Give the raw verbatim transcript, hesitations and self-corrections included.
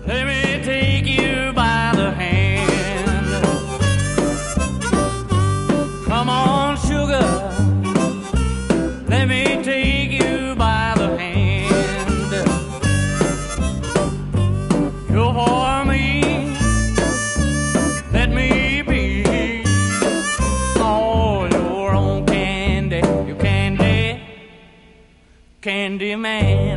Let me take you by the hand. Come on, sugar. Let me take you by the hand. You're for me. Let me be all your own candy. You candy, candy man.